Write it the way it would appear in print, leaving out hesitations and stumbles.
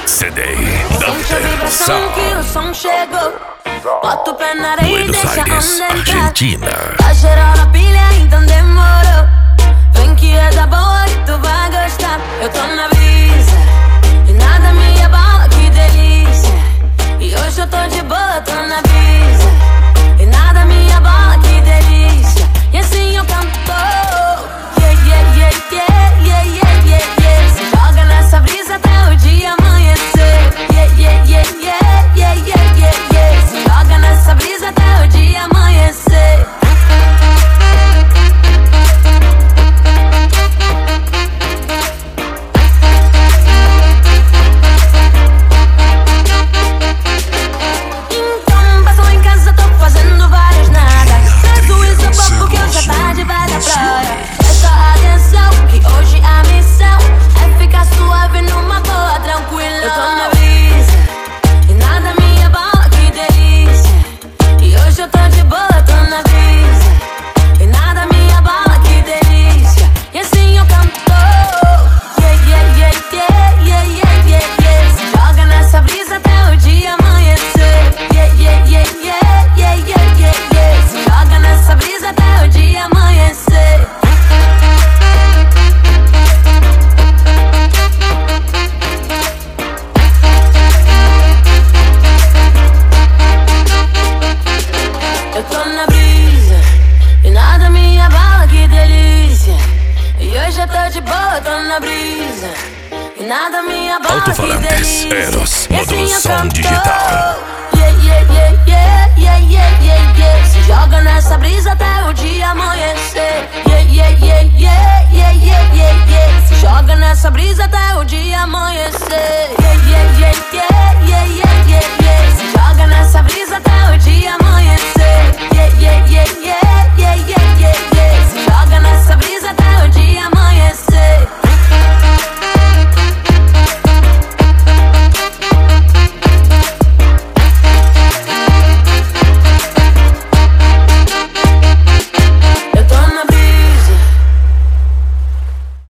CD Dr. Sound. Que o som chegou. Bota o pé na areia e Buenos deixa a Aires, onda entrar. Argentina. Tá geral na pilha, então demorou. Vem que é da boa e tu vai gostar. Eu tô na brisa e nada me abala, que delícia. E hoje eu tô de boa, tô na brisa e nada me abala, que delícia. E assim eu canto. Yeah, yeah, yeah, yeah, yeah, yeah, yeah, yeah. Se joga nessa brisa até o dia amanhecer. Yeah, yeah, yeah, yeah, yeah, yeah, yeah, yeah. Se joga nessa brisa até o dia amanhecer. Então passa lá em casa, tô fazendo várias nada. Traz o isopor porque hoje é tarde, vai da praia. Presta atenção que hoje a missão é ficar suave numa boa, tranquila. Eu tô na brisa e nada me abala, que delícia. E hoje eu tô de boa, tô na brisa e nada me abala, que delícia. E assim eu canto. Yeah, yeah, yeah, yeah, yeah, yeah, yeah, yeah. Se joga nessa brisa até o dia amanhecer. Yeah, yeah, yeah, yeah, yeah, yeah, yeah, yeah. Se joga nessa brisa até o dia amanhecer. Eu tô na brisa e nada me abala, que delícia. E hoje eu tô de boa, tô na brisa e nada me abala, que Alto-falantes delícia. Eros, E assim módulo eu som canto. digital. Yeah, yeah, yeah, yeah, yeah, yeah, yeah, yeah. Se joga nessa brisa até o dia amanhecer. Yeah, yeah, yeah, yeah, yeah, yeah, yeah, yeah. Se joga nessa brisa até o dia amanhecer.